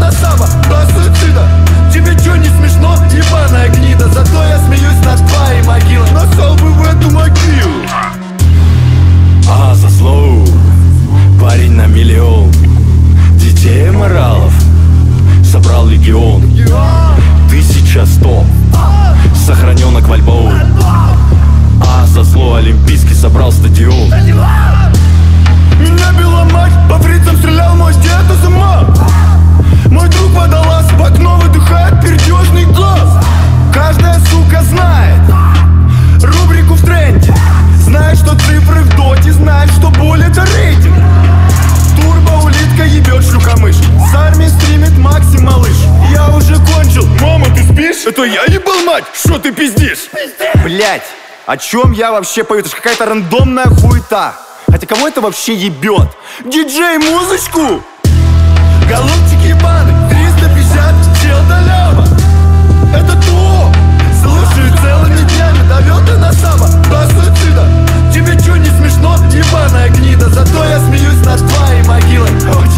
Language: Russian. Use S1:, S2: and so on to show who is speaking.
S1: на саба, до суицида. Тебе чё не смешно, ебаная гнида? Зато я смеюсь над твоей могилой. Насал бы в эту могилу.
S2: За слоу, парень на миллион. Детей моралов собрал легион. 1100 сохраненок в альбоме. За зло олимпийский собрал стадион.
S1: Меня била мать, по фрицам стрелял мой дед из ума. Мой друг водолаз, в окно выдыхает пердежный газ. Каждая сука знает рубрику в тренде. Знает, что цифры в доте, знает, что боль это рейтинг. Турбо-улитка ебет шлюха-мышь. С армией стримит Макси малыш. Я уже кончил. Мама, ты спишь? Это я ебал, мать? Что ты пиздишь?
S3: Блять, о чем я вообще пою? Это ж какая-то рандомная хуета. Хотя кого это вообще ебет? Диджей, музычку!
S1: Голубчик ебаный, 350 чел до ляма. Это то, слушаю целыми днями. Довел ты на саба, до суицида. Тебе чё не смешно, ебаная гнида? Зато я смеюсь над твоей могилой.